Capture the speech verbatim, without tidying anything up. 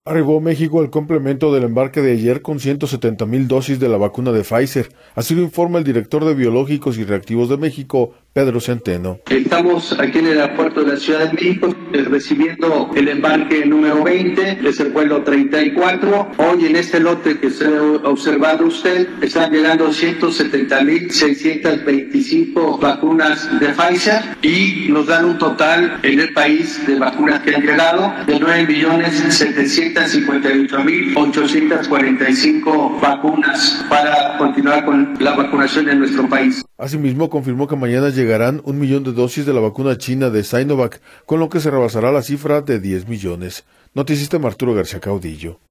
Arribó a México el complemento del embarque de ayer con ciento setenta mil dosis de la vacuna de Pfizer. Así lo informa el director de Biológicos y Reactivos de México, Pedro Centeno. Estamos aquí en el aeropuerto de la Ciudad de México eh, recibiendo el embarque número veinte, es el vuelo treinta y cuatro. Hoy en este lote que se ha observado usted, están llegando ciento setenta mil seiscientas veinticinco vacunas de Pfizer y nos dan un total en el país de vacunas que han llegado de nueve millones setecientos cincuenta y ocho mil ochocientas cuarenta y cinco vacunas para continuar con la vacunación en nuestro país. Asimismo, confirmó que mañana llegarán un millón de dosis de la vacuna china de Sinovac, con lo que se rebasará la cifra de diez millones. Noticista Arturo García Caudillo.